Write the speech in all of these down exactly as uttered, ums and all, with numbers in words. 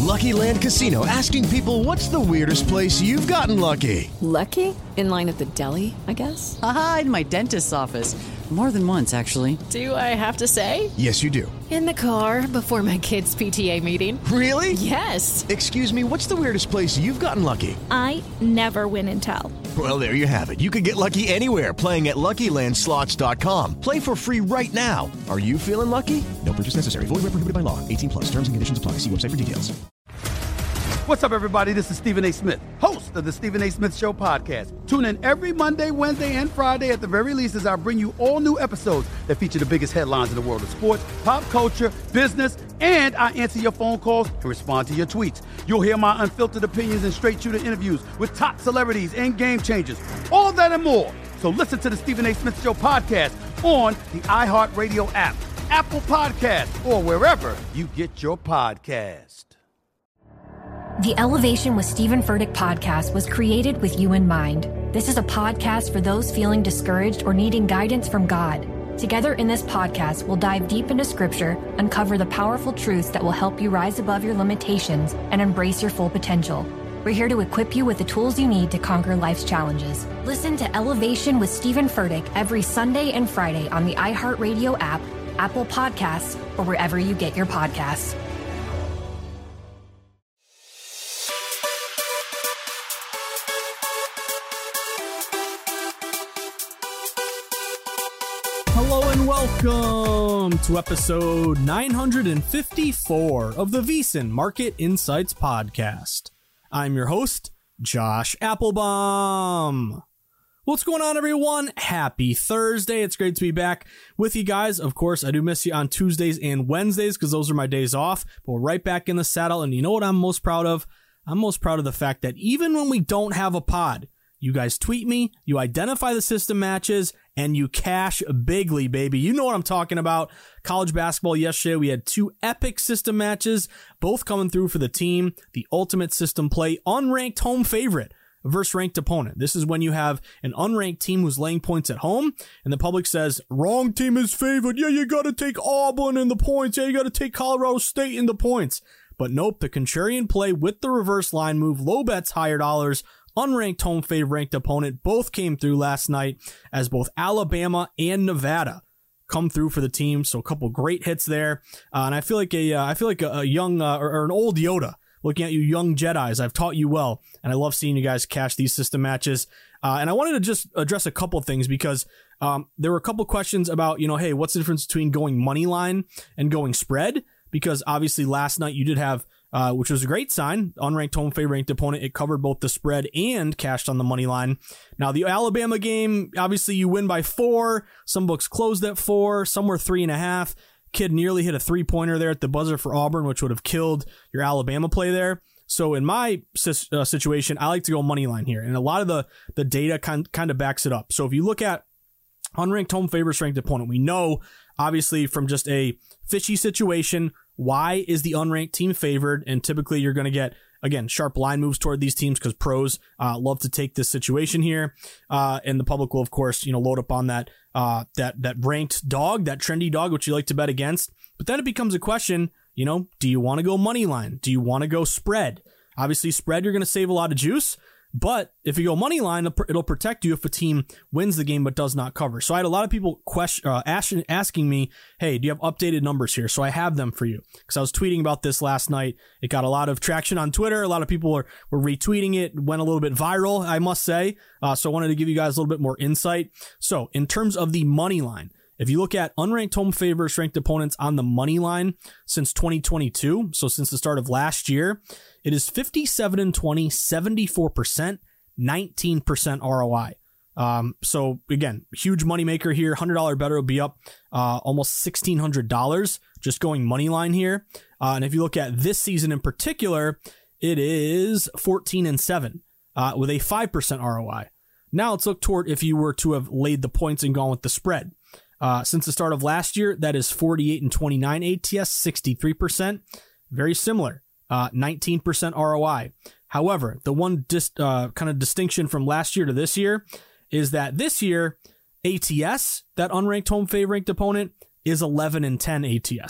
Lucky Land Casino, asking people, what's the weirdest place you've gotten lucky? Lucky? In line at the deli, I guess? Aha, in my dentist's office. More than once, actually. Do I have to say? Yes, you do. In the car before my kids' P T A meeting. Really? Yes. Excuse me, what's the weirdest place you've gotten lucky? I never win and tell. Well, there you have it. You can get lucky anywhere, playing at Lucky Land Slots dot com. Play for free right now. Are you feeling lucky? No purchase necessary. Void where prohibited by law. eighteen plus. Terms and conditions apply. See website for details. What's up, everybody? This is Stephen A. Smith, host of the Stephen A. Smith Show podcast. Tune in every Monday, Wednesday, and Friday at the very least as I bring you all new episodes that feature the biggest headlines in the world of sports, pop culture, business, and I answer your phone calls and respond to your tweets. You'll hear my unfiltered opinions and straight-shooter interviews with top celebrities and game changers. All that and more. So listen to the Stephen A. Smith Show podcast on the iHeartRadio app, Apple Podcasts, or wherever you get your podcast. The Elevation with Stephen Furtick podcast was created with you in mind. This is a podcast for those feeling discouraged or needing guidance from God. Together in this podcast, we'll dive deep into scripture, uncover the powerful truths that will help you rise above your limitations and embrace your full potential. We're here to equip you with the tools you need to conquer life's challenges. Listen to Elevation with Stephen Furtick every Sunday and Friday on the iHeartRadio app, Apple Podcasts, or wherever you get your podcasts. Hello and welcome to episode nine hundred fifty-four of the VSiN Market Insights Podcast. I'm your host, Josh Applebaum. What's going on, everyone? Happy Thursday. It's great to be back with you guys. Of course, I do miss you on Tuesdays and Wednesdays because those are my days off, but we're right back in the saddle. And you know what I'm most proud of? I'm most proud of the fact that even when we don't have a pod, you guys tweet me, you identify the system matches, and you cash bigly, baby. You know what I'm talking about. College basketball yesterday, we had two epic system matches, both coming through for the team. The ultimate system play, unranked home favorite versus ranked opponent. This is when you have an unranked team who's laying points at home, and the public says, wrong team is favored. Yeah, you got to take Auburn in the points. Yeah, you got to take Colorado State in the points. But nope, the contrarian play with the reverse line move, low bets, higher dollars, unranked home favorite, ranked opponent, both came through last night as both Alabama and Nevada come through for the team. So a couple great hits there. Uh, and I feel like a, uh, I feel like a, a young, uh, or, or an old Yoda looking at you young Jedis. I've taught you well, and I love seeing you guys cash these system matches. Uh, and I wanted to just address a couple things because um, there were a couple questions about, you know, hey, what's the difference between going money line and going spread? Because obviously last night you did have, Uh, which was a great sign. Unranked home favorite, ranked opponent. It covered both the spread and cashed on the money line. Now, the Alabama game, obviously you win by four. Some books closed at four. Some were three and a half. Kid nearly hit a three-pointer there at the buzzer for Auburn, which would have killed your Alabama play there. So in my uh, situation, I like to go money line here. And a lot of the, the data kind, kind of backs it up. So if you look at unranked home favorites, ranked opponent, we know, obviously, from just a fishy situation, why is the unranked team favored? And typically you're going to get, again, sharp line moves toward these teams because pros uh, love to take this situation here. Uh, and the public will, of course, you know, load up on that, uh, that, that ranked dog, that trendy dog, which you like to bet against. But then it becomes a question, you know, do you want to go money line? Do you want to go spread? Obviously, spread, you're going to save a lot of juice. But if you go money line, it'll protect you if a team wins the game but does not cover. So I had a lot of people question, uh, asking, asking me, hey, do you have updated numbers here? So I have them for you because I was tweeting about this last night. It got a lot of traction on Twitter. A lot of people were, were retweeting it. Went a little bit viral, I must say. Uh, so I wanted to give you guys a little bit more insight. So in terms of the money line, if you look at unranked home favorites, ranked opponents on the money line since twenty twenty-two, so since the start of last year, it is fifty-seven and twenty, seventy-four percent, nineteen percent R O I. Um, so again, huge moneymaker here. one hundred dollars better will be up uh, almost sixteen hundred dollars just going money line here. Uh, and if you look at this season in particular, it is fourteen and seven uh, with a five percent R O I. Now let's look toward if you were to have laid the points and gone with the spread. Uh, since the start of last year, that is forty-eight and twenty-nine A T S, sixty-three percent. Very similar, uh, nineteen percent R O I. However, the one dis- uh, kind of distinction from last year to this year is that this year, A T S, that unranked home favorite ranked opponent, is eleven and ten A T S.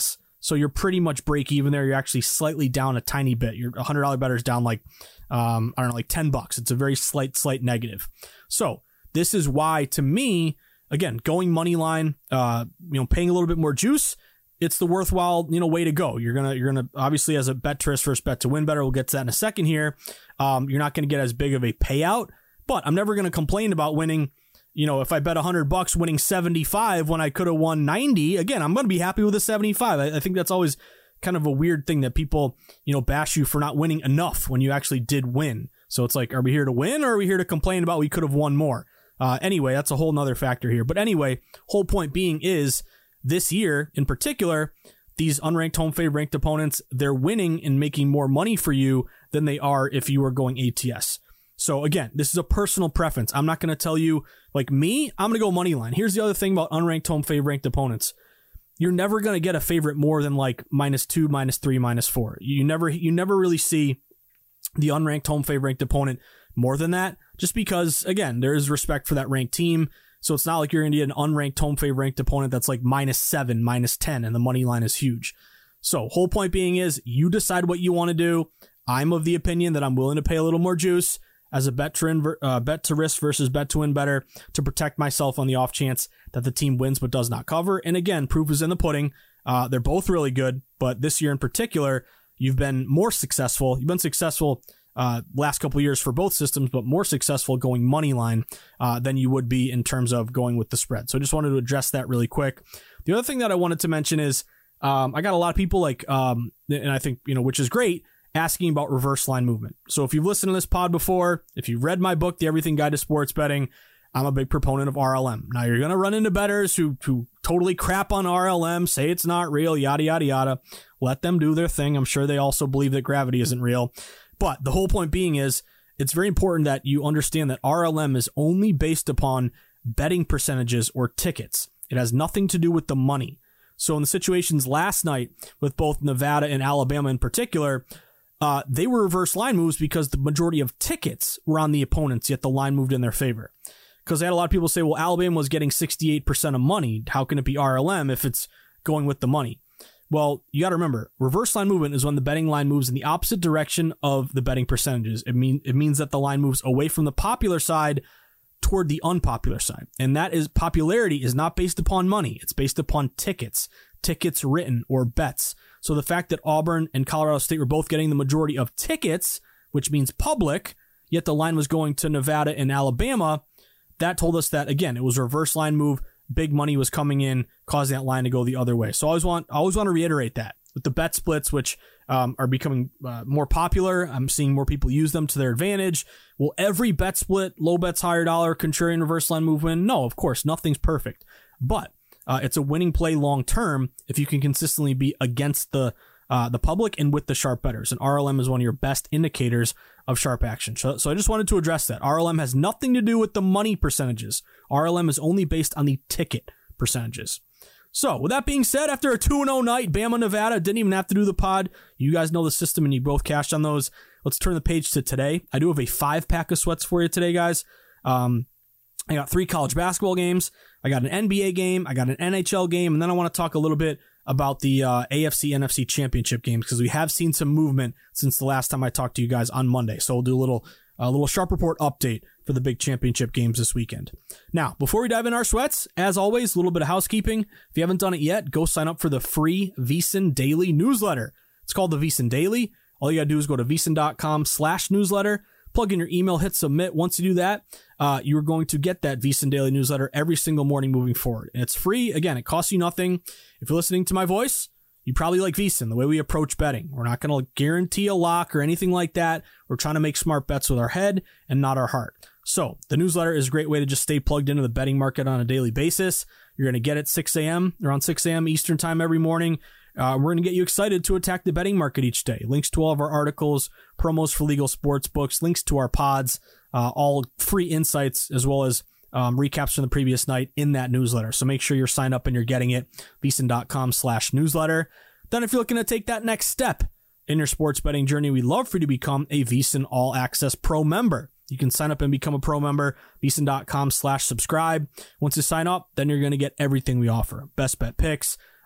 So you're pretty much break even there. You're actually slightly down a tiny bit. Your one hundred dollars better is down like, um, I don't know, like ten bucks. It's a very slight, slight negative. So this is why, to me, again, going money line, uh, you know, paying a little bit more juice, it's the worthwhile, you know, way to go. You're going to, you're going to obviously, as a bet to risk versus bet to win better, we'll get to that in a second here. Um, you're not going to get as big of a payout, but I'm never going to complain about winning. You know, if I bet one hundred bucks winning seventy-five when I could have won ninety, again, I'm going to be happy with the seventy-five. I, I think that's always kind of a weird thing that people, you know, bash you for not winning enough when you actually did win. So it's like, are we here to win or are we here to complain about we could have won more? Uh, anyway, that's a whole nother factor here. But anyway, whole point being is this year in particular, these unranked home favorite ranked opponents, they're winning and making more money for you than they are if you were going A T S. So again, this is a personal preference. I'm not going to tell you, like me, I'm going to go money line. Here's the other thing about unranked home favorite ranked opponents. You're never going to get a favorite more than like minus two, minus three, minus four. You never, you never really see the unranked home favorite ranked opponent more than that, just because, again, there is respect for that ranked team. So it's not like you're going to get an unranked home favorite ranked opponent that's like minus seven, minus ten, and the money line is huge. So whole point being is you decide what you want to do. I'm of the opinion that I'm willing to pay a little more juice as a bet to, inver- uh, bet to risk versus bet to win better to protect myself on the off chance that the team wins but does not cover. And again, proof is in the pudding. Uh, they're both really good, but this year in particular, you've been more successful. You've been successful uh, last couple of years for both systems, but more successful going money line uh, than you would be in terms of going with the spread. So I just wanted to address that really quick. The other thing that I wanted to mention is um, I got a lot of people like, um, and I think, you know, which is great, asking about reverse line movement. So if you've listened to this pod before, if you've read my book, The Everything Guide to Sports Betting, I'm a big proponent of R L M. Now you're going to run into bettors who, who totally crap on R L M, say it's not real, yada, yada, yada. Let them do their thing. I'm sure they also believe that gravity isn't real. But the whole point being is it's very important that you understand that R L M is only based upon betting percentages or tickets. It has nothing to do with the money. So in the situations last night with both Nevada and Alabama in particular, Uh, they were reverse line moves because the majority of tickets were on the opponents, yet the line moved in their favor. Because I had a lot of people say, well, Alabama was getting sixty-eight percent of money. How can it be R L M if it's going with the money? Well, you got to remember, reverse line movement is when the betting line moves in the opposite direction of the betting percentages. It, mean, it means that the line moves away from the popular side toward the unpopular side. And that is, popularity is not based upon money. It's based upon tickets, tickets written or bets. So the fact that Auburn and Colorado State were both getting the majority of tickets, which means public, yet the line was going to Nevada and Alabama, that told us that, again, it was a reverse line move. Big money was coming in, causing that line to go the other way. So I always want, I always want to reiterate that. With the bet splits, which um, are becoming uh, more popular, I'm seeing more people use them to their advantage. Will every bet split, low bets, higher dollar, contrarian reverse line move win? No, of course, nothing's perfect. But Uh, it's a winning play long term if you can consistently be against the uh, the public and with the sharp bettors. And R L M is one of your best indicators of sharp action. So, so I just wanted to address that. R L M has nothing to do with the money percentages. R L M is only based on the ticket percentages. So with that being said, after a two and oh night, Bama, Nevada, didn't even have to do the pod. You guys know the system and you both cashed on those. Let's turn the page to today. I do have a five pack of sweats for you today, guys. Um, I got three college basketball games. I got an N B A game. I got an N H L game. And then I want to talk a little bit about the uh, A F C, N F C championship games because we have seen some movement since the last time I talked to you guys on Monday. So we'll do a little, a little Sharp Report update for the big championship games this weekend. Now, before we dive in our sweats, as always, a little bit of housekeeping. If you haven't done it yet, go sign up for the free VSiN Daily newsletter. It's called the VSiN Daily. All you got to do is go to VSiN.com slash newsletter. Plug in your email, hit submit. Once you do that, uh, you're going to get that VSiN Daily newsletter every single morning moving forward. And it's free. Again, it costs you nothing. If you're listening to my voice, you probably like VSiN, the way we approach betting. We're not going to guarantee a lock or anything like that. We're trying to make smart bets with our head and not our heart. So the newsletter is a great way to just stay plugged into the betting market on a daily basis. You're going to get it six a.m. around six a.m. Eastern time every morning. Uh, we're going to get you excited to attack the betting market each day. Links to all of our articles, promos for legal sports books, links to our pods, uh, all free insights, as well as um, recaps from the previous night in that newsletter. So make sure you're signed up and you're getting it. VSiN.com slash newsletter. Then if you're looking to take that next step in your sports betting journey, we'd love for you to become a VSiN All Access Pro member. You can sign up and become a pro member, VSiN.com slash subscribe. Once you sign up, then you're going to get everything we offer. Best bet picks,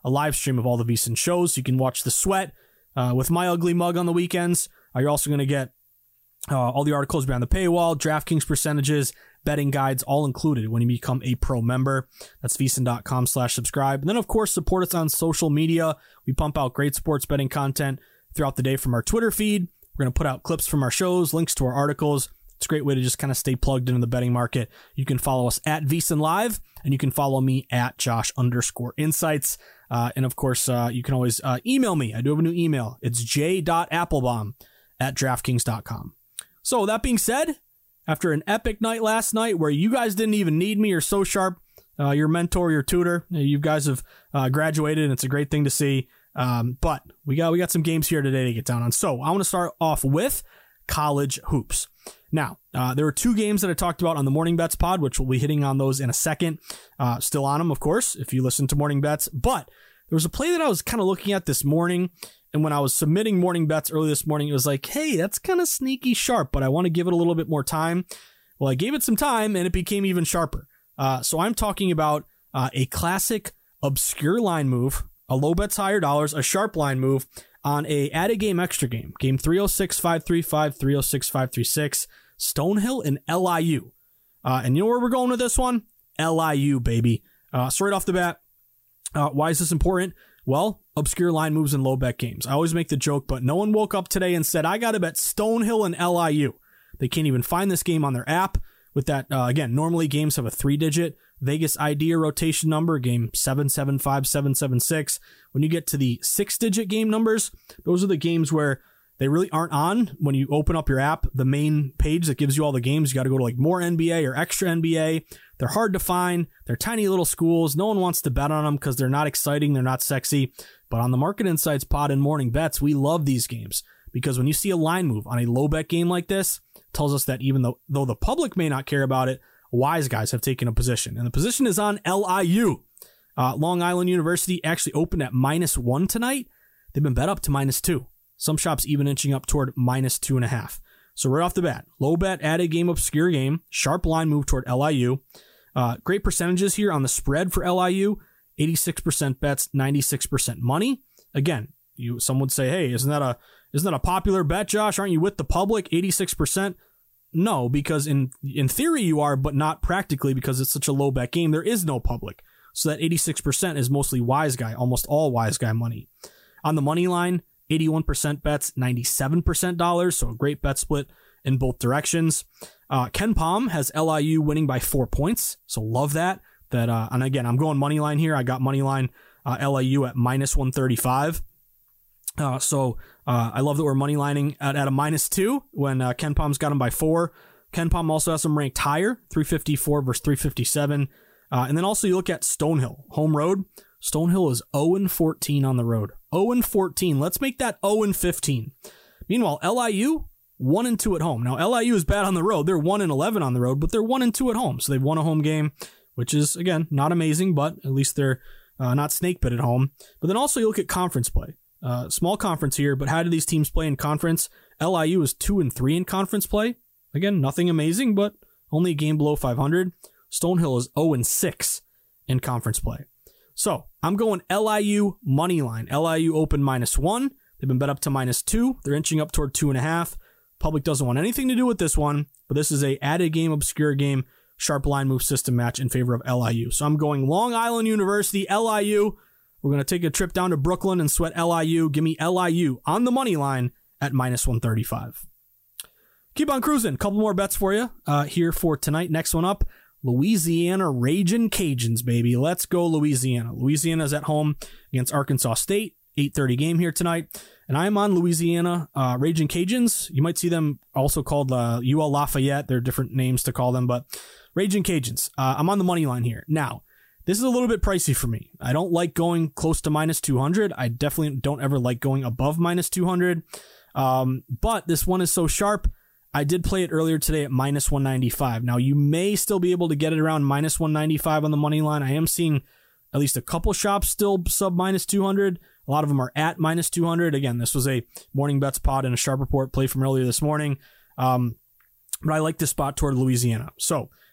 a live stream of all the VSiN shows. You can watch The Sweat uh, with my ugly mug on the weekends. Uh, you're also going to get uh, all the articles behind the paywall, DraftKings percentages, betting guides, all included when you become a pro member. That's VSiN.com slash subscribe. And then, of course, support us on social media. We pump out great sports betting content throughout the day from our Twitter feed. We're going to put out clips from our shows, links to our articles. It's a great way to just kind of stay plugged into the betting market. You can follow us at VSiN Live, and you can follow me at Josh underscore Insights. Uh, and, of course, uh, you can always uh, email me. I do have a new email. It's j.applebaum at DraftKings dot com. So, that being said, after an epic night last night where you guys didn't even need me or So Sharp, uh, your mentor, your tutor, you guys have uh, graduated, and it's a great thing to see. Um, but we got we got some games here today to get down on. So I want to start off with college hoops. Now, uh, there were two games that I talked about on the Morning Bets pod, which we'll be hitting on those in a second. Uh, still on them, of course, if you listen to Morning Bets. But there was a play that I was kind of looking at this morning, and when I was submitting Morning Bets early this morning, it was like, hey, that's kind of sneaky sharp, but I want to give it a little bit more time. Well, I gave it some time, and it became even sharper. Uh, so I'm talking about uh, a classic obscure line move, a low bets higher dollars, a sharp line move on a add a game extra game. Game three oh six five thirty-five, three oh six five thirty-six, Stonehill and L I U. Uh, and you know where we're going with this one? L I U, baby. Uh, so right off the bat, uh, why is this important? Well, obscure line moves in low bet games. I always make the joke, but no one woke up today and said, I got to bet Stonehill and L I U. They can't even find this game on their app. With that, uh, again, normally games have a three-digit Vegas I D or rotation number, game seven seven five seven seven six. When you get to the six-digit game numbers, those are the games where they really aren't on. When you open up your app, the main page that gives you all the games, you got to go to like more N B A or extra N B A. They're hard to find. They're tiny little schools. No one wants to bet on them because they're not exciting. They're not sexy. But on the Market Insights pod and Morning Bets, we love these games because when you see a line move on a low bet game like this, it tells us that even though, though the public may not care about it, wise guys have taken a position. And the position is on L I U. Uh, Long Island University actually opened at minus one tonight. They've been bet up to minus two. Some shops even inching up toward minus two and a half. So right off the bat, low bet, add a game, obscure game, sharp line move toward L I U. Uh, great percentages here on the spread for L I U. eighty-six percent bets, ninety-six percent money. Again, you some would say, hey, isn't that a isn't that a popular bet, Josh? Aren't you with the public? eighty-six percent? No, because in in theory you are, but not practically because it's such a low bet game. There is no public. So that eighty-six percent is mostly wise guy, almost all wise guy money. On the money line, eighty-one percent bets, ninety-seven percent dollars. So a great bet split in both directions. Uh, Ken Palm has L I U winning by four points. So love that. That uh, and again, I'm going money line here. I got money line uh, L I U at minus one thirty-five. Uh, so uh, I love that we're money lining at, at a minus two when uh, Ken Palm's got him by four. Ken Palm also has them ranked higher, three fifty-four versus three fifty-seven. Uh, and then also you look at Stonehill, home road. Stonehill is oh and fourteen on the road. oh and fourteen. Let's make that oh and fifteen. Meanwhile, L I U, one and two at home. Now, L I U is bad on the road. They're one and eleven on the road, but they're one and two at home. So they've won a home game, which is, again, not amazing, but at least they're uh, not snake bit at home. But then also you look at conference play. Uh, small conference here, but how do these teams play in conference? L I U is two and three in conference play. Again, nothing amazing, but only a game below five hundred. Stonehill is oh and six in conference play. So I'm going L I U money line. L I U open minus one. They've been bet up to minus two. They're inching up toward two and a half. Public doesn't want anything to do with this one, but this is a added game, obscure game, sharp line move system match in favor of L I U. So I'm going Long Island University, L I U. We're going to take a trip down to Brooklyn and sweat L I U. Give me L I U on the money line at minus one thirty-five. Keep on cruising. A couple more bets for you uh, here for tonight. Next one up, Louisiana Ragin' Cajuns, baby. Let's go Louisiana. Louisiana's at home against Arkansas State. eight thirty game here tonight. And I'm on Louisiana uh, Ragin' Cajuns. You might see them also called uh, U L Lafayette. There are different names to call them, but Ragin' Cajuns. Uh, I'm on the money line here. Now, this is a little bit pricey for me. I don't like going close to minus two hundred. I definitely don't ever like going above minus two hundred. Um, but this one is so sharp. I did play it earlier today at minus one ninety-five. Now, you may still be able to get it around minus one ninety-five on the money line. I am seeing at least a couple shops still sub minus two hundred. A lot of them are at minus two hundred. Again, this was a Morning Bets pod and a Sharp Report play from earlier this morning. Um, but I like this spot toward Louisiana. So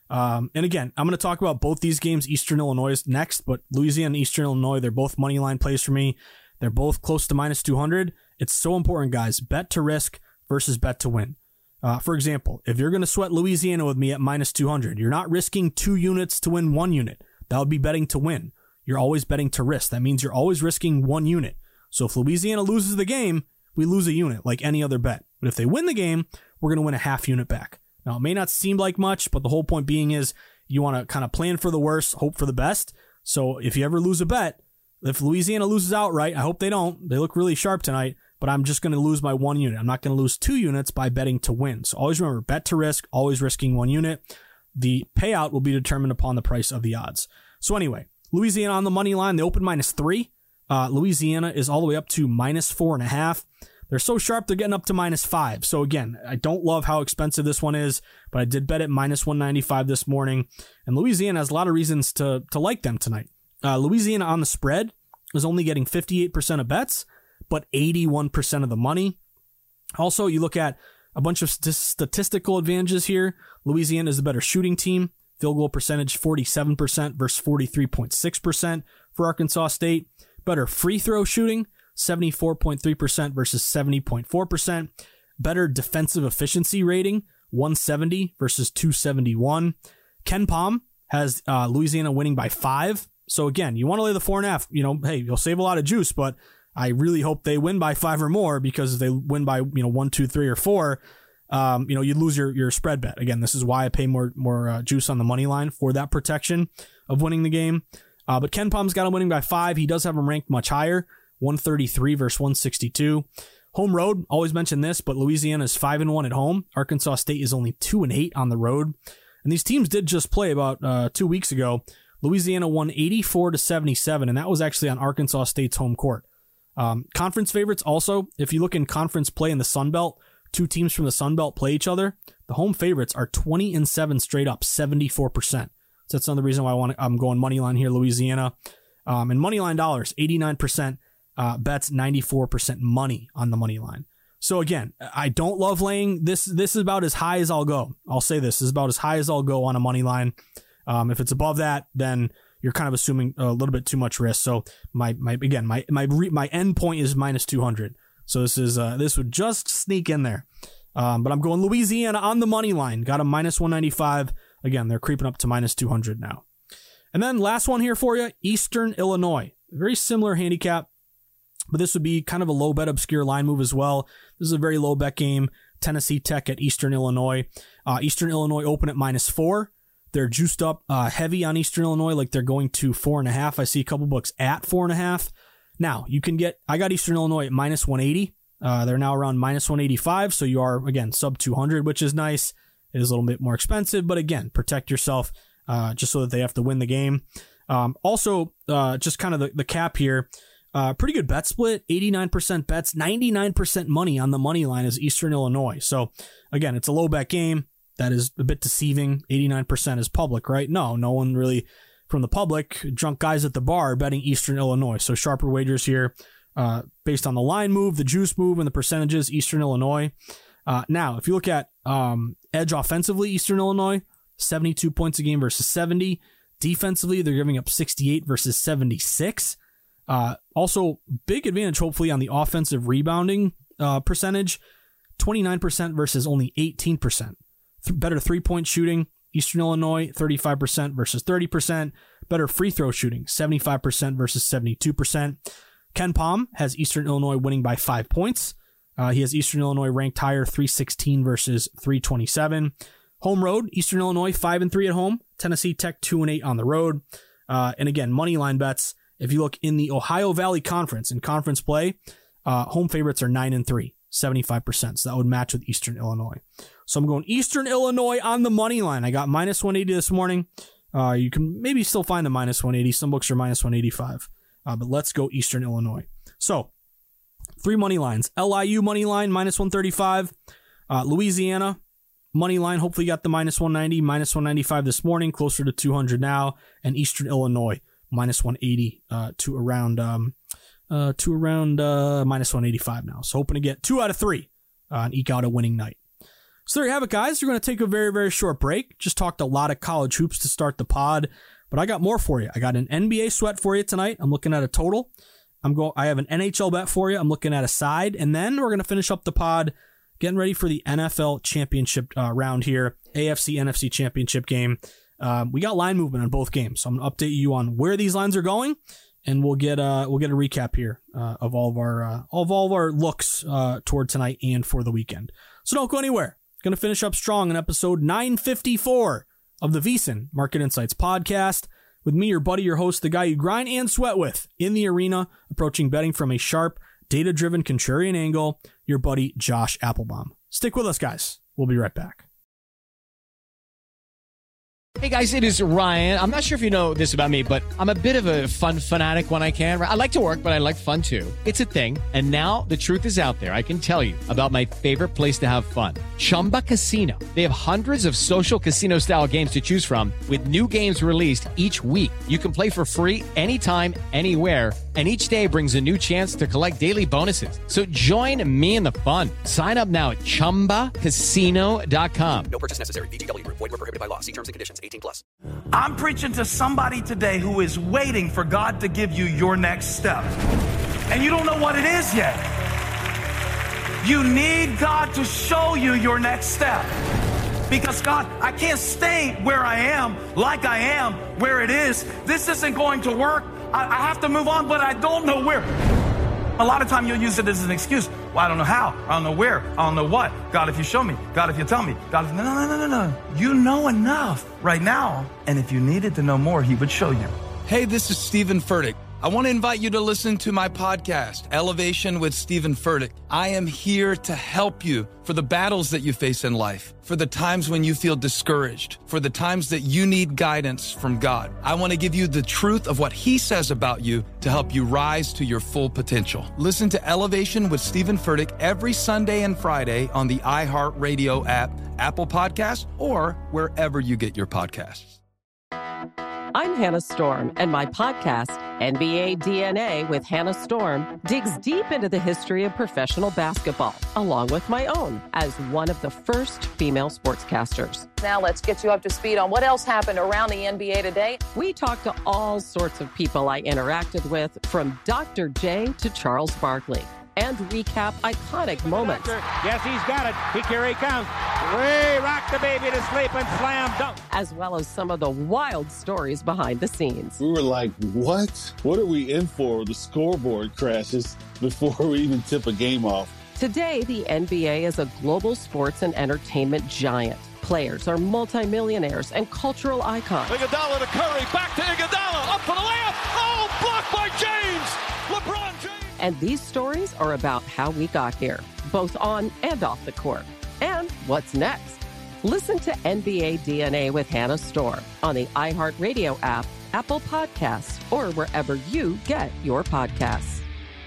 Um, and again, I'm going to talk about both these games. Eastern Illinois is next, but Louisiana and Eastern Illinois, they're both money line plays for me. They're both close to minus two hundred. It's so important, guys. Bet to risk versus bet to win. Uh, for example, if you're going to sweat Louisiana with me at minus two hundred, you're not risking two units to win one unit. That would be betting to win. You're always betting to risk. That means you're always risking one unit. So if Louisiana loses the game, we lose a unit like any other bet. But if they win the game, we're going to win a half unit back. Now, it may not seem like much, but the whole point being is you want to kind of plan for the worst, hope for the best. So if you ever lose a bet, if Louisiana loses outright, I hope they don't. They look really sharp tonight, but I'm just going to lose my one unit. I'm not going to lose two units by betting to win. So always remember, bet to risk, always risking one unit. The payout will be determined upon the price of the odds. So anyway, Louisiana on the money line, they open minus three. Uh, Louisiana is all the way up to minus four and a half. They're so sharp, they're getting up to minus five. So again, I don't love how expensive this one is, but I did bet it minus one ninety-five this morning. And Louisiana has a lot of reasons to, to like them tonight. Uh, Louisiana on the spread is only getting fifty-eight percent of bets, but eighty-one percent of the money. Also, you look at a bunch of st- statistical advantages here. Louisiana is the better shooting team. Field goal percentage, forty-seven percent versus forty-three point six percent for Arkansas State. Better free throw shooting, seventy-four point three percent versus seventy point four percent. Better defensive efficiency rating, one seventy versus two seventy-one. Ken Pom has uh, Louisiana winning by five. So again, you want to lay the four and a half. You know, hey, you'll save a lot of juice, but I really hope they win by five or more, because if they win by, you know, one, two, three, or four, um, you know, you'd lose your, your spread bet. Again, this is why I pay more more uh, juice on the money line for that protection of winning the game. Uh, but Ken Pom's got him winning by five. He does have him ranked much higher, one thirty-three versus one sixty-two. Home road, always mention this, but Louisiana is five and one at home. Arkansas State is only two and eight on the road. And these teams did just play about uh, two weeks ago. Louisiana won eighty-four to seventy-seven, and that was actually on Arkansas State's home court. Um, conference favorites also, if you look in conference play in the Sun Belt, two teams from the Sun Belt play each other. The home favorites are twenty and seven straight up, seventy-four percent. So that's another reason why I want to, I'm going money line here, Louisiana. Um, and money line dollars, eighty-nine percent uh, bets, ninety-four percent money on the money line. So again, I don't love laying this. This is about as high as I'll go. I'll say this, this is about as high as I'll go on a money line. Um, if it's above that, then you're kind of assuming a little bit too much risk. So my, my, again, my, my, my end point is minus two hundred. So this is, uh, this would just sneak in there. Um, but I'm going Louisiana on the money line. Got a minus one ninety-five. Again, they're creeping up to minus two hundred now. And then last one here for you, Eastern Illinois. Very similar handicap, but this would be kind of a low bet obscure line move as well. This is a very low bet game. Tennessee Tech at Eastern Illinois. Uh, Eastern Illinois open at minus four. They're juiced up uh, heavy on Eastern Illinois, like they're going to four and a half. I see a couple books at four and a half. Now, you can get, I got Eastern Illinois at minus one eighty. Uh, they're now around minus one eighty-five, so you are, again, sub two hundred, which is nice. It is a little bit more expensive, but again, protect yourself uh, just so that they have to win the game. Um, also, uh, just kind of the, the cap here, uh, pretty good bet split, eighty-nine percent bets, ninety-nine percent money on the money line is Eastern Illinois. So again, it's a low bet game. That is a bit deceiving. eighty-nine percent is public, right? No, no one really from the public, drunk guys at the bar betting Eastern Illinois. So sharper wagers here uh, based on the line move, the juice move, and the percentages, Eastern Illinois. Uh, now, if you look at um, edge offensively, Eastern Illinois, seventy-two points a game versus seventy. Defensively, they're giving up sixty-eight versus seventy-six. Uh, also, big advantage, hopefully, on the offensive rebounding uh, percentage, twenty-nine percent versus only eighteen percent. Th- better three-point shooting, Eastern Illinois, thirty-five percent versus thirty percent. Better free throw shooting, seventy-five percent versus seventy-two percent. Ken Pom has Eastern Illinois winning by five points. Uh, he has Eastern Illinois ranked higher, three sixteen versus three twenty-seven. Home road, Eastern Illinois, five and three at home. Tennessee Tech, two and eight on the road. Uh, and again, money line bets. If you look in the Ohio Valley Conference, in conference play, uh, home favorites are nine and three, seventy-five percent. So that would match with Eastern Illinois. So I'm going Eastern Illinois on the money line. I got minus one eighty this morning. Uh, you can maybe still find the minus one eighty. Some books are minus one eighty-five. Uh, but let's go Eastern Illinois. So three money lines. L I U money line, minus one thirty-five. Uh, Louisiana money line, hopefully got the minus one ninety, minus one ninety-five this morning, closer to two hundred now. And Eastern Illinois, minus one eighty uh, to around um, uh, to around uh, minus one eighty-five now. So hoping to get two out of three uh, and eke out a winning night. So there you have it, guys. We're going to take a very, very short break. Just talked a lot of college hoops to start the pod, but I got more for you. I got an N B A sweat for you tonight. I'm looking at a total. I'm going. I have an N H L bet for you. I'm looking at a side, and then we're going to finish up the pod, getting ready for the N F L championship uh, round here, A F C N F C championship game. Um, we got line movement on both games, so I'm going to update you on where these lines are going, and we'll get uh we'll get a recap here uh, of all of our uh, of all of our looks uh, toward tonight and for the weekend. So don't go anywhere. Going to finish up strong in episode nine fifty-four of the VSiN Market Insights podcast with me, your buddy, your host, the guy you grind and sweat with in the arena, approaching betting from a sharp, data-driven contrarian angle, your buddy Josh Applebaum. Stick with us, guys. We'll be right back. Hey guys, it is Ryan. I'm not sure if you know this about me, but I'm a bit of a fun fanatic when I can. I like to work, but I like fun too. It's a thing. And now the truth is out there. I can tell you about my favorite place to have fun. Chumba Casino. They have hundreds of social casino style games to choose from with new games released each week. You can play for free anytime, anywhere. And each day brings a new chance to collect daily bonuses. So join me in the fun. Sign up now at chumba casino dot com. No purchase necessary. V G W. Void where prohibited by law. See terms and conditions. eighteen plus. I'm preaching to somebody today who is waiting for God to give you your next step. And you don't know what it is yet. You need God to show you your next step. Because God, I can't stay where I am, like I am, where it is. This isn't going to work. I, I have to move on, but I don't know where. A lot of time you'll use it as an excuse. Well, I don't know how. I don't know where. I don't know what. God, if you show me. God, if you tell me. God, if... No, no, no, no, no. You know enough right now. And if you needed to know more, he would show you. Hey, this is Stephen Furtick. I want to invite you to listen to my podcast, Elevation with Stephen Furtick. I am here to help you for the battles that you face in life, for the times when you feel discouraged, for the times that you need guidance from God. I want to give you the truth of what he says about you to help you rise to your full potential. Listen to Elevation with Stephen Furtick every Sunday and Friday on the iHeartRadio app, Apple Podcasts, or wherever you get your podcasts. I'm Hannah Storm, and my podcast, N B A D N A with Hannah Storm, digs deep into the history of professional basketball, along with my own, as one of the first female sportscasters. Now let's get you up to speed on what else happened around the N B A today. We talked to all sorts of people I interacted with, from Doctor J to Charles Barkley, and recap iconic moments. Yes, he's got it. He, here he comes. Way rock the baby to sleep and slam dunk. As well as some of the wild stories behind the scenes. We were like, what? What are we in for? The scoreboard crashes before we even tip a game off. Today, the N B A is a global sports and entertainment giant. Players are multimillionaires and cultural icons. Iguodala to Curry, back to Iguodala, up for the layup. Oh, blocked by James. LeBron James. And these stories are about how we got here, both on and off the court. And what's next? Listen to N B A D N A with Hannah Storm on the iHeartRadio app, Apple Podcasts, or wherever you get your podcasts.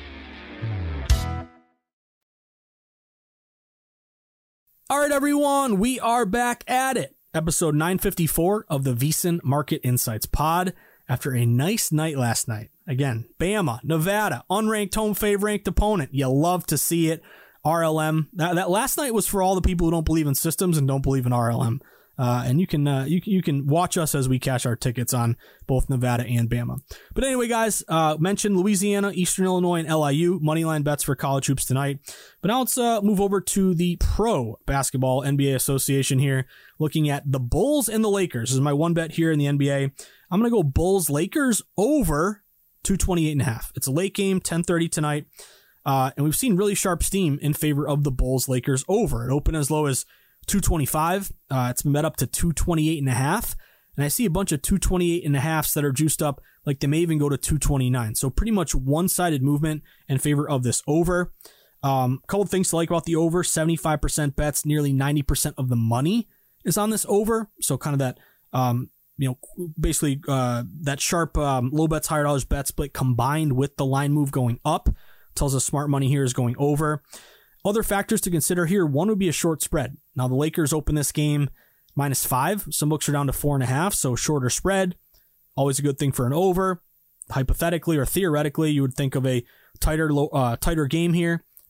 All right, everyone, we are back at it. Episode nine fifty-four of the VSiN Market Insights pod after a nice night last night. Again, Bama, Nevada, unranked home favorite ranked opponent. You love to see it. R L M. That, that last night was for all the people who don't believe in systems and don't believe in R L M. Uh, and you can uh, you you can watch us as we cash our tickets on both Nevada and Bama. But anyway, guys, uh, mentioned Louisiana, Eastern Illinois, and L I U moneyline bets for college hoops tonight. But now let's uh, move over to the Pro Basketball N B A Association here, looking at the Bulls and the Lakers. This is my one bet here in the N B A. I'm going to go Bulls Lakers over two twenty-eight and a half. It's a late game, ten thirty tonight. Uh, and we've seen really sharp steam in favor of the Bulls Lakers over. It opened as low as two twenty-five. Uh, it's been bet up to two twenty-eight and a half. And I see a bunch of two twenty-eight and a halves that are juiced up, like they may even go to two twenty-nine. So pretty much one-sided movement in favor of this over. Um, a couple of things to like about the over: seventy-five percent bets, nearly ninety percent of the money is on this over. So kind of that, um, you know, basically uh, that sharp um, low bets, higher dollars bet split combined with the line move going up tells us smart money here is going over. Other factors to consider here: one would be a short spread. Now the Lakers open this game minus five. Some books are down to four and a half, so shorter spread. Always a good thing for an over. Hypothetically or theoretically, you would think of a tighter, uh, tighter game here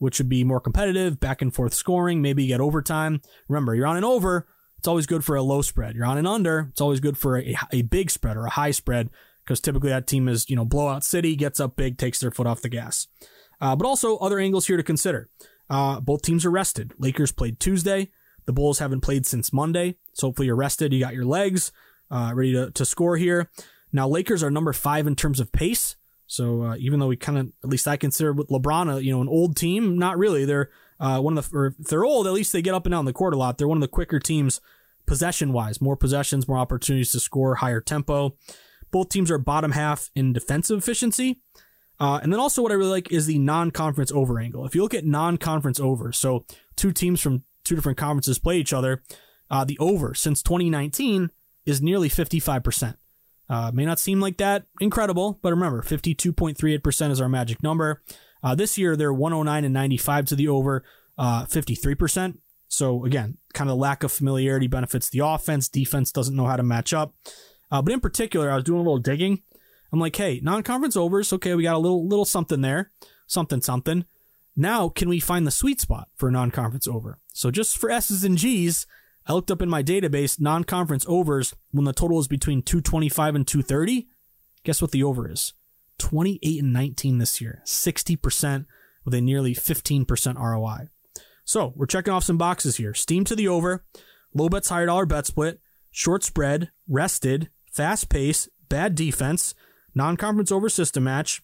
which would be more competitive, back and forth scoring, maybe you get overtime. Remember, you're on an over, it's always good for a low spread. You're on an under, it's always good for a, a big spread or a high spread, because typically that team is, you know, blowout city, gets up big, takes their foot off the gas. Uh, but also other angles here to consider. Uh, both teams are rested. Lakers played Tuesday. The Bulls haven't played since Monday. So hopefully you're rested. You got your legs uh, ready to, to score here. Now, Lakers are number five in terms of pace. So uh, even though we kind of, at least I consider with LeBron, a, you know, an old team, not really. They're uh, one of the, or if they're old, at least they get up and down the court a lot. They're one of the quicker teams possession-wise. More possessions, more opportunities to score, higher tempo. Both teams are bottom half in defensive efficiency. Uh, and then also what I really like is the non-conference over angle. If you look at non-conference over, so two teams from two different conferences play each other, uh, the over since twenty nineteen is nearly fifty-five percent. Uh, may not seem like that incredible, but remember, fifty-two point three eight percent is our magic number. Uh, this year, they're one oh nine and ninety-five to the over, uh, fifty-three percent. So again, kind of lack of familiarity benefits the offense. Defense doesn't know how to match up. Uh, but in particular, I was doing a little digging. I'm like, hey, non-conference overs, okay, we got a little little something there, something, something. Now, can we find the sweet spot for a non-conference over? So just for S's and G's, I looked up in my database non-conference overs when the total is between two twenty-five and two thirty. Guess what the over is? twenty-eight and nineteen this year, sixty percent with a nearly fifteen percent R O I. So we're checking off some boxes here. Steam to the over, low bets, higher dollar bet split, short spread, rested, fast pace, bad defense, non-conference over system match,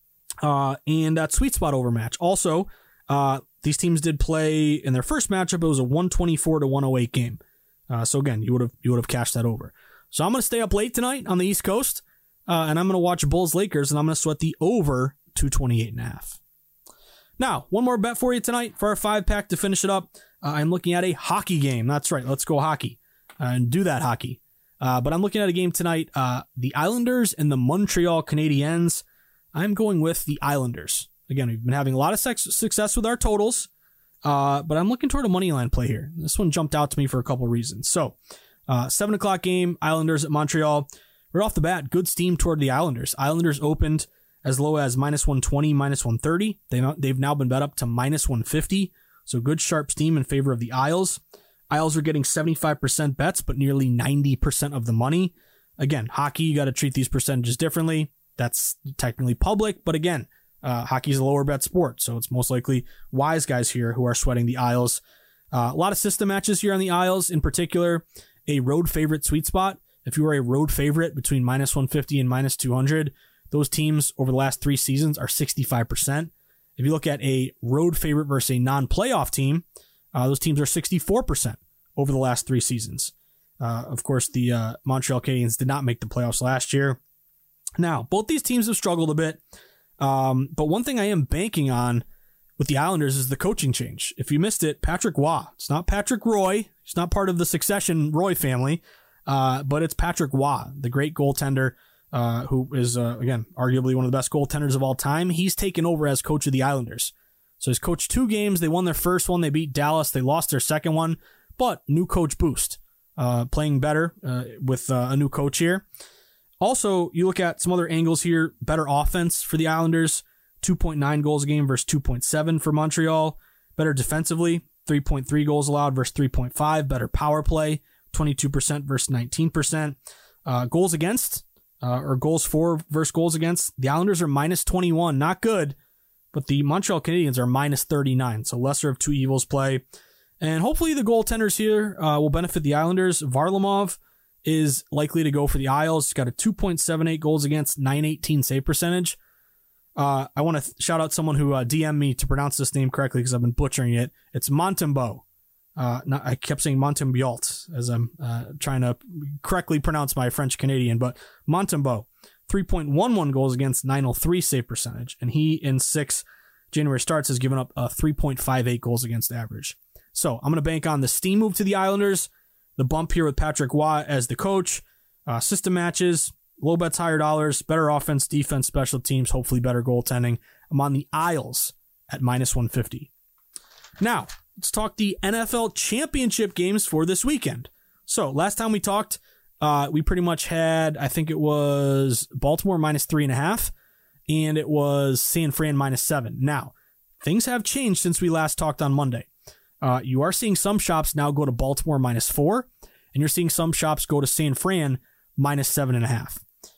uh, and that sweet spot over match. Also, uh, these teams did play in their first matchup. It was a one twenty-four to one oh eight game. Uh, so again, you would have you would have cashed that over. So I'm going to stay up late tonight on the East Coast, uh, and I'm going to watch Bulls Lakers, and I'm going to sweat the over two twenty-eight and a half. Now, one more bet for you tonight for our five pack to finish it up. Uh, I'm looking at a hockey game. That's right. Let's go hockey uh, and do that hockey. Uh, but I'm looking at a game tonight. Uh, the Islanders and the Montreal Canadiens. I'm going with the Islanders. Again, we've been having a lot of sex- success with our totals, uh, but I'm looking toward a money line play here. This one jumped out to me for a couple reasons. So, uh, seven o'clock game, Islanders at Montreal. Right off the bat, good steam toward the Islanders. Islanders opened as low as minus one twenty, minus one thirty. They, they've now been bet up to minus one fifty. So good sharp steam in favor of the Isles. Isles are getting seventy-five percent bets, but nearly ninety percent of the money. Again, hockey, you got to treat these percentages differently. That's technically public, but again, uh, hockey is a lower bet sport, so it's most likely wise guys here who are sweating the Isles. Uh, a lot of system matches here on the Isles, in particular, a road favorite sweet spot. If you are a road favorite between minus one fifty and minus two hundred, those teams over the last three seasons are sixty-five percent. If you look at a road favorite versus a non-playoff team, uh, those teams are sixty-four percent over the last three seasons. Uh, of course, the uh, Montreal Canadiens did not make the playoffs last year. Now, both these teams have struggled a bit, um, but one thing I am banking on with the Islanders is the coaching change. If you missed it, Patrick Waugh. It's not Patrick Roy. He's not part of the Succession Roy family, uh, but it's Patrick Waugh, the great goaltender, uh, who is, uh, again, arguably one of the best goaltenders of all time. He's taken over as coach of the Islanders. So he's coached two games. They won their first one. They beat Dallas. They lost their second one, but new coach boost, uh, playing better uh, with uh, a new coach here. Also, you look at some other angles here, better offense for the Islanders, two point nine goals a game versus two point seven for Montreal. Better defensively, three point three goals allowed versus three point five. Better power play, twenty-two percent versus nineteen percent. Uh, goals against, uh, or goals for versus goals against, the Islanders are minus twenty-one, not good, but the Montreal Canadiens are minus thirty-nine, so lesser of two evils play. And hopefully the goaltenders here uh, will benefit the Islanders. Varlamov is likely to go for the Isles. He's got a two point seven eight goals against, nine eighteen save percentage. Uh, I want to th- shout out someone who uh, D M'd me to pronounce this name correctly because I've been butchering it. It's Montembeault. Uh, not, I kept saying Montembeault as I'm uh, trying to correctly pronounce my French Canadian, but Montembeault, three point one one goals against, nine oh three save percentage, and he in six January starts has given up a three point five eight goals against average. So I'm going to bank on the steam move to the Islanders, the bump here with Patrick Waugh as the coach, uh, system matches, low bets, higher dollars, better offense, defense, special teams, hopefully better goaltending. I'm on the Isles at minus one fifty. Now, let's talk the N F L championship games for this weekend. So last time we talked, uh, we pretty much had, I think it was Baltimore minus three and a half, and it was San Fran minus seven. Now, things have changed since we last talked on Monday. Uh, you are seeing some shops now go to Baltimore minus four, and you're seeing some shops go to San Fran minus seven and a half.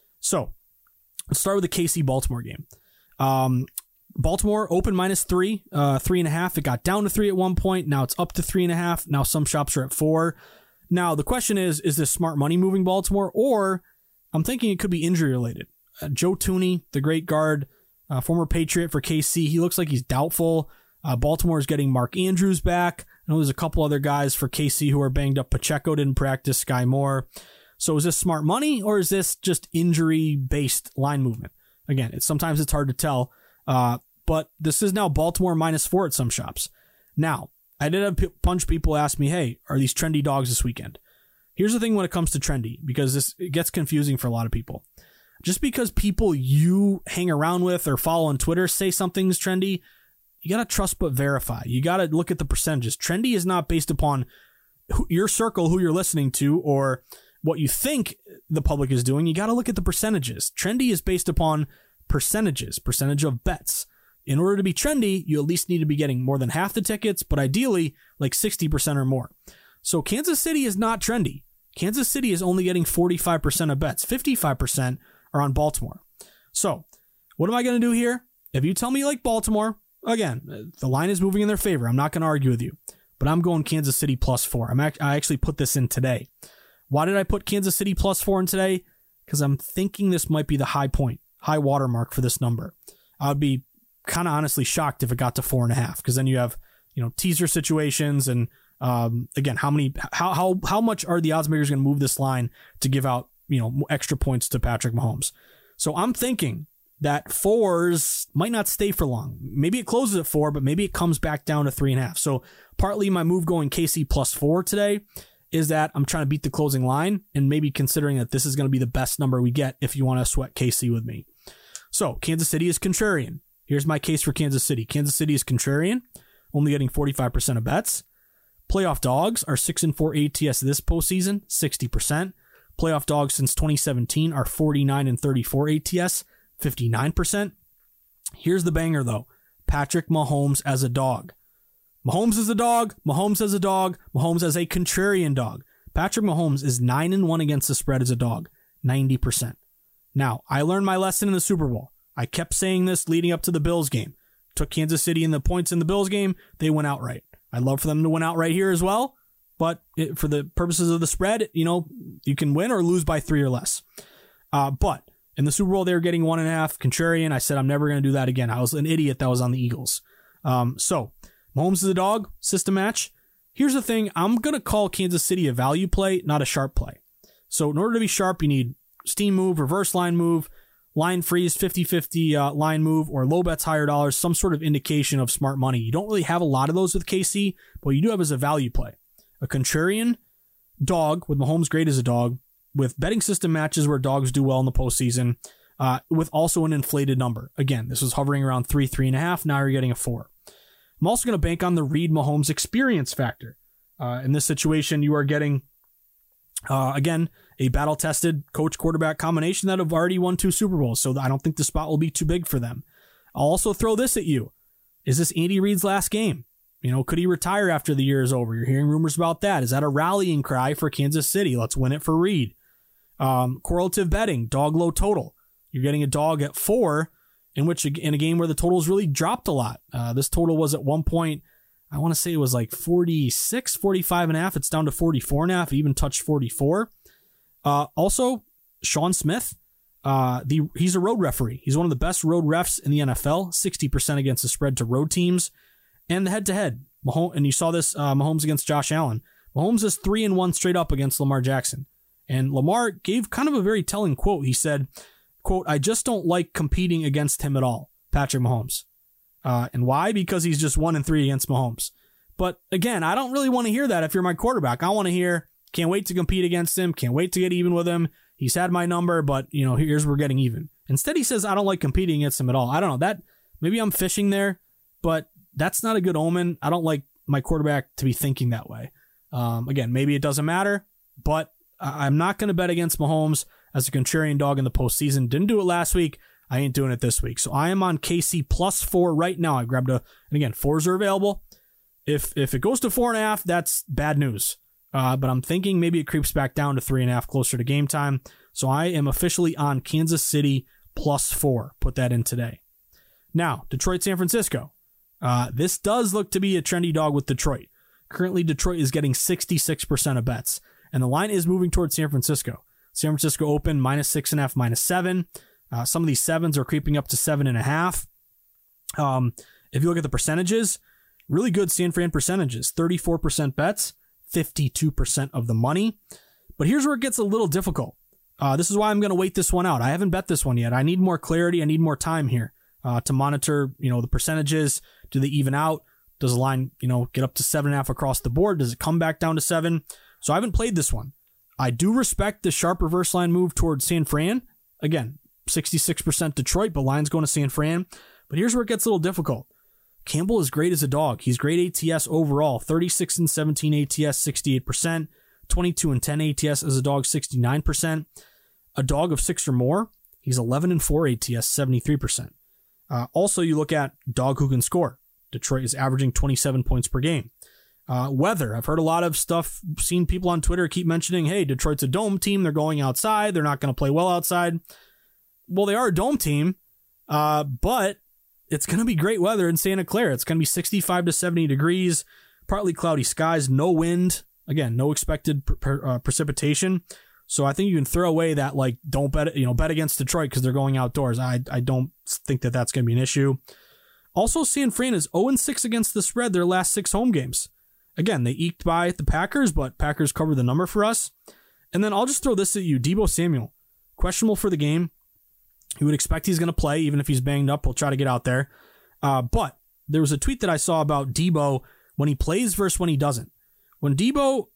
So let's start with the K C Baltimore game. Um, Baltimore open minus three, uh, three and a half. It got down to three at one point. Now it's up to three and a half. Now some shops are at four. Now the question is, is this smart money moving Baltimore, or I'm thinking it could be injury related? Uh, Joe Thuney, the great guard, uh, former Patriot for K C, he looks like he's doubtful. Uh, Baltimore is getting Mark Andrews back. I know there's a couple other guys for K C who are banged up. Pacheco didn't practice, Sky Moore. So is this smart money, or is this just injury-based line movement? Again, it's sometimes it's hard to tell, uh, but this is now Baltimore minus four at some shops. Now, I did have a bunch of people ask me, hey, are these trendy dogs this weekend? Here's the thing when it comes to trendy, because this it gets confusing for a lot of people. Just because people you hang around with or follow on Twitter say something's trendy, you got to trust but verify. You got to look at the percentages. Trendy is not based upon who, your circle, who you're listening to, or what you think the public is doing. You got to look at the percentages. Trendy is based upon percentages, percentage of bets. In order to be trendy, you at least need to be getting more than half the tickets, but ideally like sixty percent or more. So Kansas City is not trendy. Kansas City is only getting forty-five percent of bets. fifty-five percent are on Baltimore. So what am I going to do here? If you tell me you like Baltimore, again, the line is moving in their favor. I'm not going to argue with you, but I'm going Kansas City plus four. I'm act- I actually put this in today. Why did I put Kansas City plus four in today? Because I'm thinking this might be the high point, high watermark for this number. I would be kind of honestly shocked if it got to four and a half, because then you have, you know, teaser situations and um, again, how many, how how how much are the odds makers going to move this line to give out, you know, extra points to Patrick Mahomes? So I'm thinking that fours might not stay for long. Maybe it closes at four, but maybe it comes back down to three and a half. So partly my move going K C plus four today is that I'm trying to beat the closing line and maybe considering that this is going to be the best number we get if you want to sweat K C with me. So Kansas City is contrarian. Here's my case for Kansas City. Kansas City is contrarian, only getting forty-five percent of bets. Playoff dogs are six and four A T S this postseason, sixty percent. Playoff dogs since twenty seventeen are forty-nine and thirty-four A T S, fifty-nine percent. Here's the banger though. Patrick Mahomes as a dog. Mahomes is a dog. Mahomes as a dog. Mahomes as a contrarian dog. Patrick Mahomes is nine and one against the spread as a dog, ninety percent. Now, I learned my lesson in the Super Bowl. I kept saying this leading up to the Bills game. Took Kansas City in the points in the Bills game. They went outright. I'd love for them to win outright here as well, but it, for the purposes of the spread, you know, you can win or lose by three or less. Uh, but in the Super Bowl, they were getting one and a half. Contrarian, I said I'm never going to do that again. I was an idiot that was on the Eagles. Um, so Mahomes is a dog, system match. Here's the thing. I'm going to call Kansas City a value play, not a sharp play. So in order to be sharp, you need steam move, reverse line move, line freeze, fifty-fifty uh, line move, or low bets, higher dollars, some sort of indication of smart money. You don't really have a lot of those with K C, but what you do have is a value play. A contrarian dog with Mahomes great as a dog, with betting system matches where dogs do well in the postseason, uh, with also an inflated number. Again, this was hovering around three, three and a half. Now you're getting a four. I'm also going to bank on the Reed Mahomes experience factor. Uh, in this situation, you are getting, uh, again, a battle-tested coach-quarterback combination that have already won two Super Bowls, so I don't think the spot will be too big for them. I'll also throw this at you. Is this Andy Reid's last game? You know, could he retire after the year is over? You're hearing rumors about that. Is that a rallying cry for Kansas City? Let's win it for Reid. Um, correlative betting, dog low total. You're getting a dog at four, in which in a game where the totals really dropped a lot. Uh, this total was at one point, I want to say it was like forty-six, forty-five and a half. It's down to forty-four and a half. It even touched forty-four. Uh, also, Sean Smith, uh, the he's a road referee. He's one of the best road refs in the N F L, sixty percent against the spread to road teams. And the head-to-head, Mahomes, and you saw this, uh, Mahomes against Josh Allen. Mahomes is three and one straight up against Lamar Jackson. And Lamar gave kind of a very telling quote. He said, quote, "I just don't like competing against him at all," Patrick Mahomes. Uh, and why? Because he's just one and three against Mahomes. But again, I don't really want to hear that if you're my quarterback. I want to hear, can't wait to compete against him. Can't wait to get even with him. He's had my number, but you know, here's we're getting even. Instead, he says, I don't like competing against him at all. I don't know that. Maybe I'm fishing there, but that's not a good omen. I don't like my quarterback to be thinking that way. Um, again, maybe it doesn't matter, but I'm not going to bet against Mahomes as a contrarian dog in the postseason. Didn't do it last week. I ain't doing it this week. So I am on K C plus four right now. I grabbed a, and again, fours are available. If if it goes to four and a half, that's bad news. Uh, but I'm thinking maybe it creeps back down to three and a half closer to game time. So I am officially on Kansas City plus four. Put that in today. Now, Detroit, San Francisco. Uh, this does look to be a trendy dog with Detroit. Currently, Detroit is getting sixty-six percent of bets, and the line is moving towards San Francisco. San Francisco open minus six and a half, minus seven. Uh, some of these sevens are creeping up to seven and a half. Um, if you look at the percentages, really good San Fran percentages, thirty-four percent bets, fifty-two percent of the money. But here's where it gets a little difficult. Uh, this is why I'm going to wait this one out. I haven't bet this one yet. I need more clarity. I need more time here uh, to monitor, you know, the percentages. Do they even out? Does the line, you know, get up to seven and a half across the board? Does it come back down to seven? So I haven't played this one. I do respect the sharp reverse line move towards San Fran. Again, sixty-six percent Detroit, but line's going to San Fran. But here's where it gets a little difficult. Campbell is great as a dog. He's great A T S overall. thirty-six and seventeen A T S, sixty-eight percent. twenty-two and ten A T S as a dog, sixty-nine percent. A dog of six or more, he's eleven and four A T S, seventy-three percent. Uh, also, you look at dog who can score. Detroit is averaging twenty-seven points per game. Uh, weather. I've heard a lot of stuff, seen people on Twitter keep mentioning, hey, Detroit's a dome team. They're going outside. They're not going to play well outside. Well, they are a dome team, uh, but it's going to be great weather in Santa Clara. It's going to be sixty-five to seventy degrees, partly cloudy skies, no wind. Again, no expected pre- pre- uh, precipitation. So I think you can throw away that, like, don't bet, you know, bet against Detroit because they're going outdoors. I, I don't think that that's going to be an issue. Also, San Fran is oh and six against the spread their last six home games. Again, they eked by the Packers, but Packers covered the number for us. And then I'll just throw this at you. Deebo Samuel, questionable for the game. You would expect he's going to play, even if he's banged up. He'll try to get out there. Uh, but there was a tweet that I saw about Deebo when he plays versus when he doesn't. When Deebo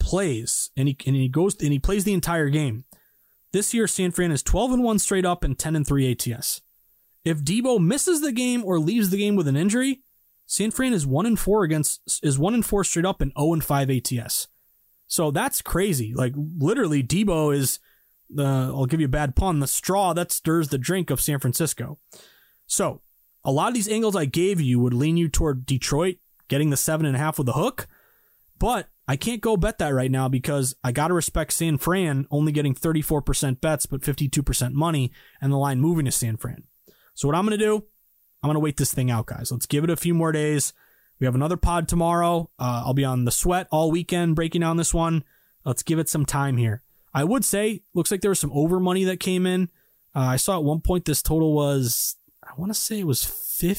plays and he and he goes and he plays the entire game, this year San Fran is twelve and one straight up and ten and three A T S. If Deebo misses the game or leaves the game with an injury, San Fran is one and four against is one and four straight up and zero and five A T S. So that's crazy. Like literally, Deebo is the I'll give you a bad pun, the straw that stirs the drink of San Francisco. So a lot of these angles I gave you would lean you toward Detroit getting the seven and a half with a hook, but I can't go bet that right now because I got to respect San Fran only getting thirty-four percent bets but fifty-two percent money and the line moving to San Fran. So what I'm going to do, I'm going to wait this thing out, guys. Let's give it a few more days. We have another pod tomorrow. Uh, I'll be on the sweat all weekend breaking down this one. Let's give it some time here. I would say, looks like there was some over money that came in. Uh, I saw at one point this total was, I want to say it was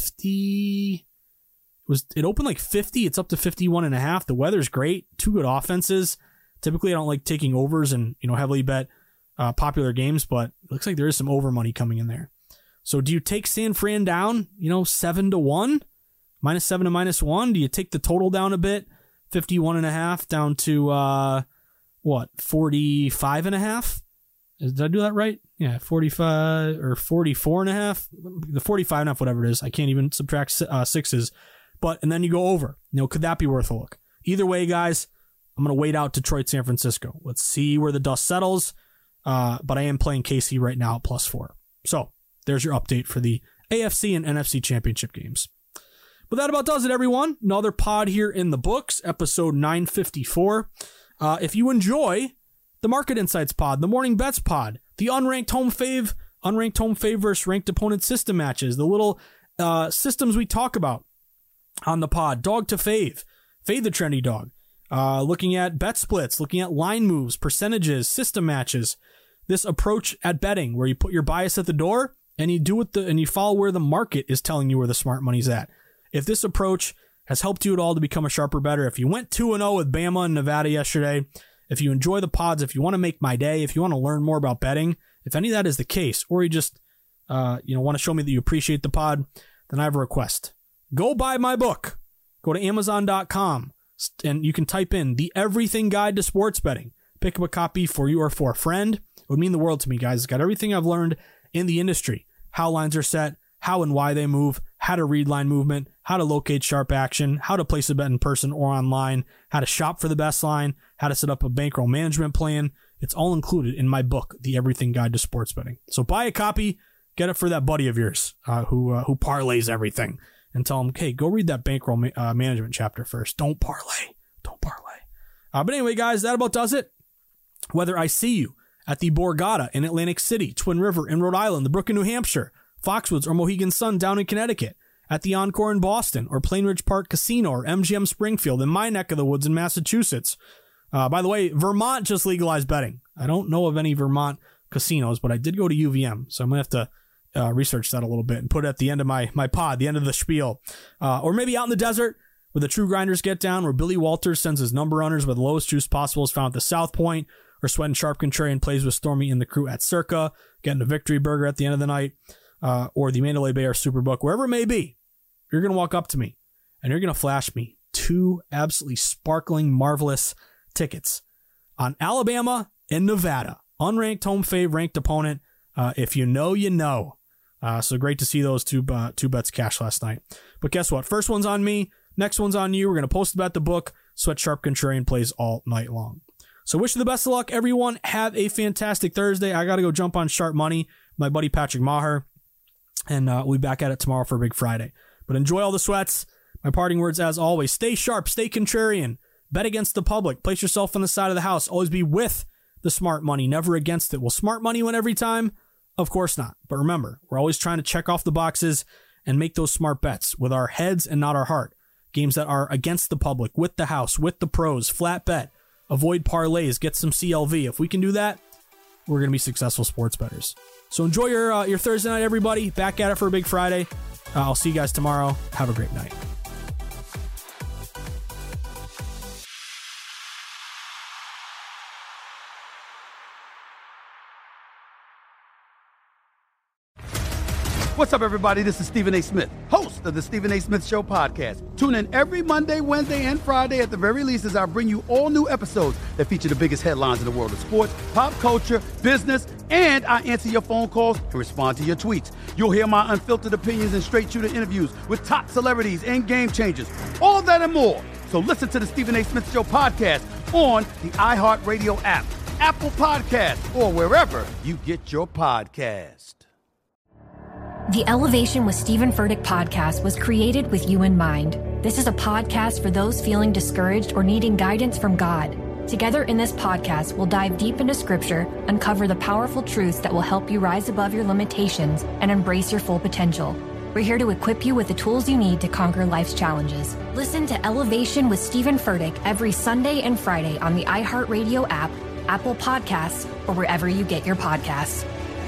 fifty. It was it opened like fifty. It's up to fifty-one and a half. The weather's great. Two good offenses. Typically, I don't like taking overs and, you know, heavily bet uh, popular games, but it looks like there is some over money coming in there. So do you take San Fran down, you know, seven to one, minus seven to minus one? Do you take the total down a bit, fifty-one and a half down to, uh, what, forty-five and a half? Did I do that right? Yeah, forty-five or forty-four and a half, the forty-five and a half, whatever it is. I can't even subtract uh, sixes, but, and then you go over, you know, could that be worth a look? Either way, guys, I'm going to wait out Detroit, San Francisco. Let's see where the dust settles. Uh, but I am playing K C right now at plus four. So there's your update for the A F C and N F C championship games. But that about does it, everyone. Another pod here in the books, episode nine fifty-four. Uh, if you enjoy the Market Insights pod, the Morning Bets pod, the unranked home fave, unranked home fave versus ranked opponent system matches, the little uh, systems we talk about on the pod, dog to fave, fade the trendy dog, uh, looking at bet splits, looking at line moves, percentages, system matches, this approach at betting where you put your bias at the door and you do what the and you follow where the market is telling you where the smart money's at. If this approach has helped you at all to become a sharper bettor, if you went two and oh with Bama and Nevada yesterday, if you enjoy the pods, if you want to make my day, if you want to learn more about betting, if any of that is the case, or you just uh, you know want to show me that you appreciate the pod, then I have a request. Go buy my book. Go to amazon dot com and you can type in the Everything Guide to Sports Betting. Pick up a copy for you or for a friend. It would mean the world to me, guys. It's got everything I've learned in the industry. How lines are set, how and why they move, how to read line movement, how to locate sharp action, how to place a bet in person or online, how to shop for the best line, how to set up a bankroll management plan. It's all included in my book, The Everything Guide to Sports Betting. So buy a copy, Get it for that buddy of yours uh, who uh, who parlays everything, and tell him, hey, go read that bankroll ma- uh, management chapter first. Don't parlay. Don't parlay. Uh, but anyway, guys, that about does it. Whether I see you at the Borgata in Atlantic City, Twin River in Rhode Island, the Brook in New Hampshire, Foxwoods or Mohegan Sun down in Connecticut, at the Encore in Boston, or Plainridge Park Casino, or M G M Springfield in my neck of the woods in Massachusetts. Uh, by the way, Vermont just legalized betting. I don't know of any Vermont casinos, but I did go to U V M, so I'm going to have to uh, research that a little bit and put it at the end of my, my pod, the end of the spiel. Uh, or maybe out in the desert, where the True Grinders get down, where Billy Walters sends his number runners with the lowest juice possible is found at the South Point, or Sweat and Sharp Contrarian plays with Stormy and the crew at Circa, getting a victory burger at the end of the night, uh, or the Mandalay Bay or Superbook, wherever it may be. You're going to walk up to me, and you're going to flash me two absolutely sparkling, marvelous tickets on Alabama and Nevada. Unranked home fave, ranked opponent. Uh, if you know, you know. Uh, so great to see those two uh, two bets cash last night. But guess what? First one's on me. Next one's on you. We're going to post about the book. Sweat Sharp Contrarian plays all night long. So wish you the best of luck, everyone. Have a fantastic Thursday. I got to go jump on Sharp Money. My buddy Patrick Maher. And uh, we'll be back at it tomorrow for a big Friday. But enjoy all the sweats. My parting words, as always, stay sharp, stay contrarian. Bet against the public. Place yourself on the side of the house. Always be with the smart money, never against it. Will smart money win every time? Of course not. But remember, we're always trying to check off the boxes and make those smart bets with our heads and not our heart. Games that are against the public, with the house, with the pros, flat bet, avoid parlays, get some C L V. If we can do that, we're going to be successful sports bettors. So enjoy your uh, your Thursday night, everybody. Back at it for a big Friday. Uh, I'll see you guys tomorrow. Have a great night. What's up, everybody? This is Stephen A. Smith, host of the Stephen A. Smith Show podcast. Tune in every Monday, Wednesday, and Friday at the very least as I bring you all new episodes that feature the biggest headlines in the world of sports, pop culture, business, and I answer your phone calls and respond to your tweets. You'll hear my unfiltered opinions and straight-shooter interviews with top celebrities and game changers. All of that and more. So listen to the Stephen A. Smith Show podcast on the iHeartRadio app, Apple Podcasts, or wherever you get your podcast. The Elevation with Stephen Furtick podcast was created with you in mind. This is a podcast for those feeling discouraged or needing guidance from God. Together in this podcast, we'll dive deep into Scripture, uncover the powerful truths that will help you rise above your limitations and embrace your full potential. We're here to equip you with the tools you need to conquer life's challenges. Listen to Elevation with Stephen Furtick every Sunday and Friday on the iHeartRadio app, Apple Podcasts, or wherever you get your podcasts.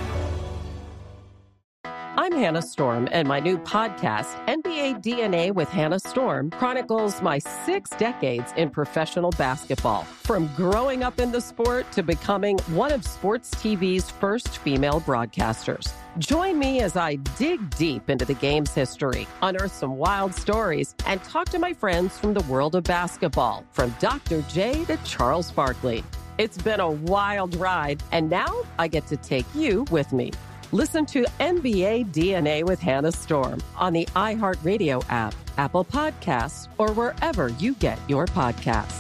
I'm Hannah Storm, and my new podcast, N B A D N A with Hannah Storm, chronicles my six decades in professional basketball. From growing up in the sport to becoming one of sports T V's first female broadcasters. Join me as I dig deep into the game's history, unearth some wild stories, and talk to my friends from the world of basketball, from Doctor J to Charles Barkley. It's been a wild ride, and now I get to take you with me. Listen to N B A D N A with Hannah Storm on the iHeartRadio app, Apple Podcasts, or wherever you get your podcasts.